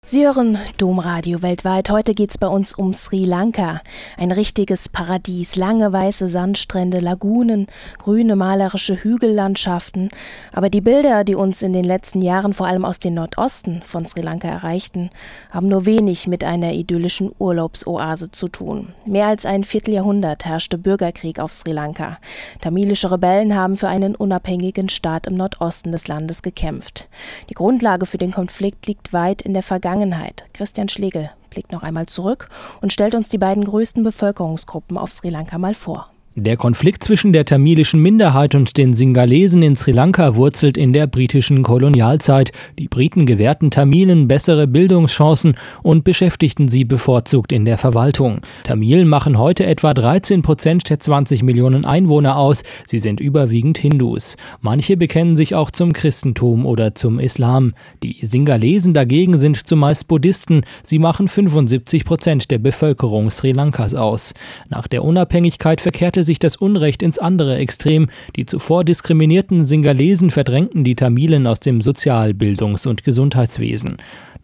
Sie hören Domradio weltweit. Heute geht's bei uns um Sri Lanka. Ein richtiges Paradies. Lange weiße Sandstrände, Lagunen, grüne malerische Hügellandschaften. Aber die Bilder, die uns in den letzten Jahren vor allem aus dem Nordosten von Sri Lanka erreichten, haben nur wenig mit einer idyllischen Urlaubsoase zu tun. Mehr als ein Vierteljahrhundert herrschte Bürgerkrieg auf Sri Lanka. Tamilische Rebellen haben für einen unabhängigen Staat im Nordosten des Landes gekämpft. Die Grundlage für den Konflikt liegt weit in der Vergangenheit. Christian Schlegel blickt noch einmal zurück und stellt uns die beiden größten Bevölkerungsgruppen auf Sri Lanka mal vor. Der Konflikt zwischen der tamilischen Minderheit und den Singalesen in Sri Lanka wurzelt in der britischen Kolonialzeit. Die Briten gewährten Tamilen bessere Bildungschancen und beschäftigten sie bevorzugt in der Verwaltung. Tamilen machen heute etwa 13% der 20 Millionen Einwohner aus. Sie sind überwiegend Hindus. Manche bekennen sich auch zum Christentum oder zum Islam. Die Singalesen dagegen sind zumeist Buddhisten. Sie machen 75% der Bevölkerung Sri Lankas aus. Nach der Unabhängigkeit verkehrte sich das Unrecht ins andere Extrem. Die zuvor diskriminierten Singalesen verdrängten die Tamilen aus dem Sozial-, Bildungs- und Gesundheitswesen.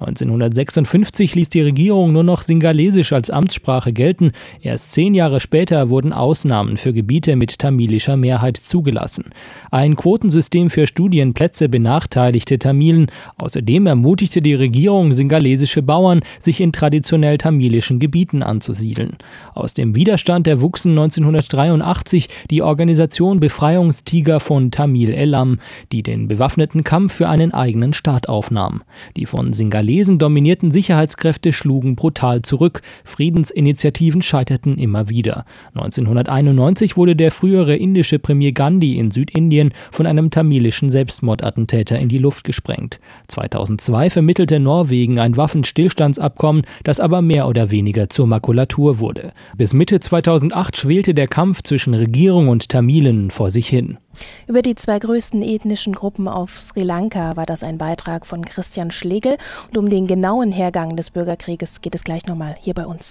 1956 ließ die Regierung nur noch Singalesisch als Amtssprache gelten. Erst 10 Jahre später wurden Ausnahmen für Gebiete mit tamilischer Mehrheit zugelassen. Ein Quotensystem für Studienplätze benachteiligte Tamilen. Außerdem ermutigte die Regierung singalesische Bauern, sich in traditionell tamilischen Gebieten anzusiedeln. Aus dem Widerstand erwuchsen 1983 die Organisation Befreiungstiger von Tamil Eelam, die den bewaffneten Kampf für einen eigenen Staat aufnahm. Die von Singalesen dominierten Sicherheitskräfte schlugen brutal zurück. Friedensinitiativen scheiterten immer wieder. 1991 wurde der frühere indische Premier Gandhi in Südindien von einem tamilischen Selbstmordattentäter in die Luft gesprengt. 2002 vermittelte Norwegen ein Waffenstillstandsabkommen, das aber mehr oder weniger zur Makulatur wurde. Bis Mitte 2008 schwelte der Kampf zwischen Regierung und Tamilen vor sich hin. Über die 2 größten ethnischen Gruppen auf Sri Lanka war das ein Beitrag von Christian Schlegel. Und um den genauen Hergang des Bürgerkrieges geht es gleich nochmal hier bei uns.